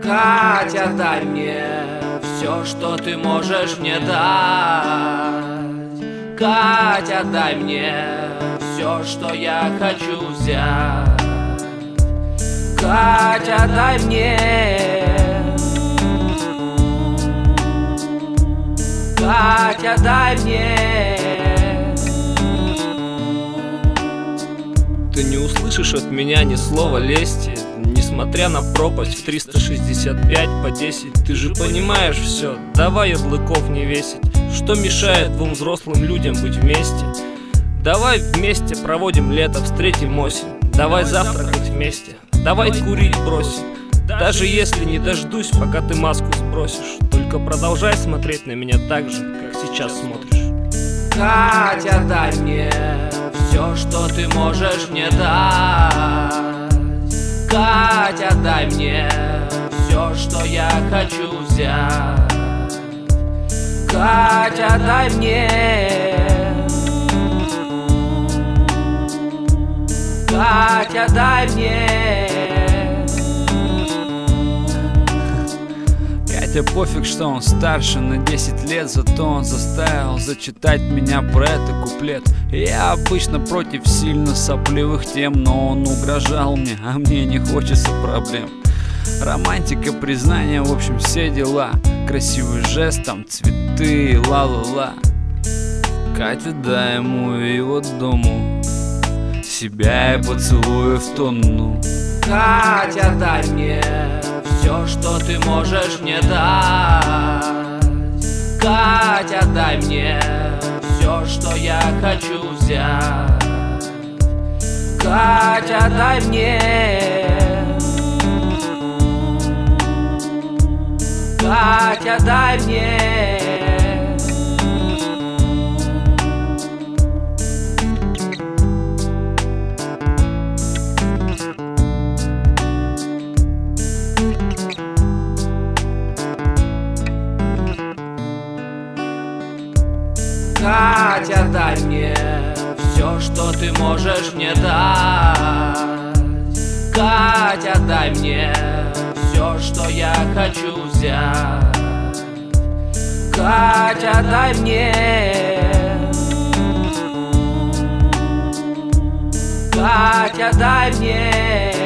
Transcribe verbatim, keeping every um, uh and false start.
Катя, дай мне все, что ты можешь мне дать. Катя, дай мне все, что я хочу взять. Катя, дай мне. Катя, дай мне. Ты не услышишь от меня ни слова лести, несмотря на пропасть в триста шестьдесят пять по десять. Ты же понимаешь все, давай ярлыков не весить. Что мешает двум взрослым людям быть вместе? Давай вместе проводим лето, встретим осень. Давай завтракать вместе, давай курить бросим. Даже если не дождусь, пока ты маску сбросишь, только продолжай смотреть на меня так же, как сейчас смотришь. Катя, дай мне все, что ты можешь мне дать. Катя, дай мне все, что я хочу взять. Катя, дай мне. Катя, дай мне. Катя, пофиг, что он старше на десять лет, зато он заставил зачитать меня про это куплет. Я обычно против сильно сопливых тем, но он угрожал мне, а мне не хочется проблем. Романтика, признание, в общем, все дела. Красивый жест, там цветы, ла-ла-ла. Катя, дай ему его дому себя и поцелую в тонну. Катя, дай мне все, что ты можешь мне дать. Катя, дай мне все, что я хочу взять. Катя, дай мне. Катя, дай мне. Катя, дай мне все, что ты можешь мне дать. Катя, дай мне все, что я хочу взять. Катя, дай мне. Катя, дай мне.